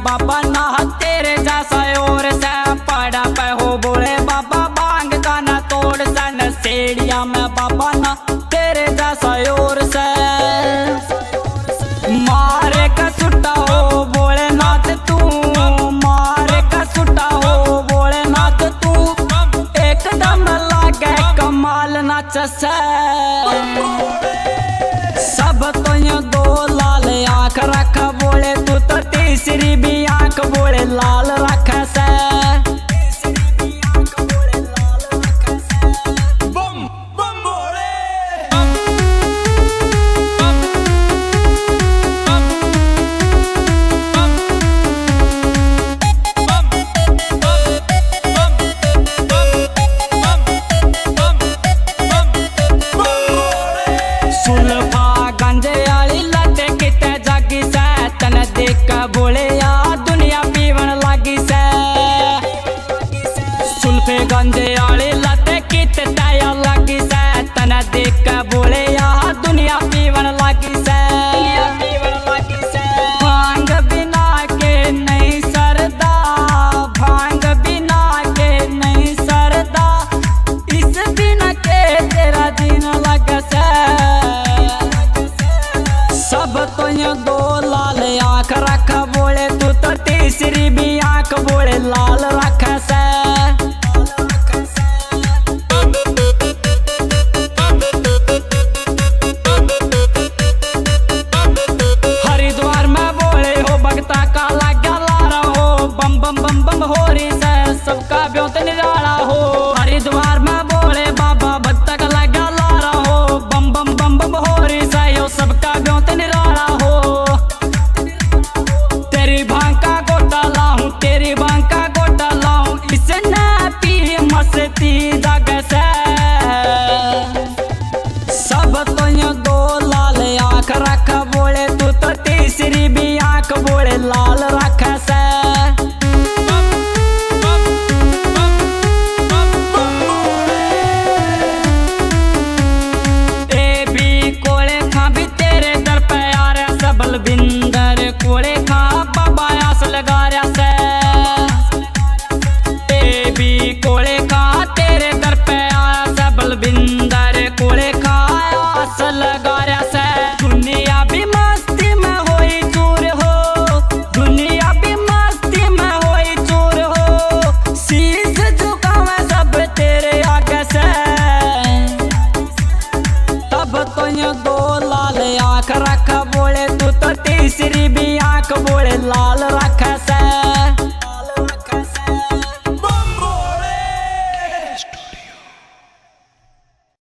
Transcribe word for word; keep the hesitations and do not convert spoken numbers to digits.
बाबा ना तेरे जैसा और से पड़ा पे हो बोले बाबा बांग का ना तोड़ सन सेड़िया में बाबा ना तेरे जैसा और से मारे का सुटा हो बोले नाथ तू मारे का सुटा हो बोले नाथ तू एकदम लागे कमाल नाच से सब तो ये दो लाल आँख रख बोले तू तो तीसरी भी आँख बोले लाल रख से बोले या दुनिया पीवन लागी से सुल्फे गंजे आले लते कित दया लागी से तना देख के बोले या दुनिया पीवन लागी से भांग बिना के नहीं सरदा भांग बिना के नहीं सरदा इस बिना के तेरा दिन लग से सब तो ये दो लाल आँख रख बोले तू तो तीसरी भी आँख बोले लाल रख से हरिद्वार में बोले हो भगता का लगा लारा हो बम बम बम बम हो रही से सबका ब्योत निराला हो हरिद्वार में बोले बाबा भक्ता का लगा लारा हो बम बम बम बम हो रही से यो सबका ब्योत निराला हो तेरी भांग का गोटा लाऊं तेरी भांग का गोटा लाऊं इसने पी मस्ती जग से सब तो ये दो लाल आँख रख बोले तू तो तीसरी भी आँख बोले लाल रख से ए भी कोले खा भी तेरे दर पे आ रहा सबल बिंदर कोले खा बाबा आस लगा रहा से ए भी कोले खा तेरे दर पे आया सबल बिंदर कोले खा आस लगा रहा से दुनिया भी मस्ती में होई चूर हो दुनिया भी मस्ती में होई चूर हो शीश झुकावे सब तेरे आगे से तब तो ये दो लाल आँख रख बोले तू तो तीसरी भी आँख बोले लाल रख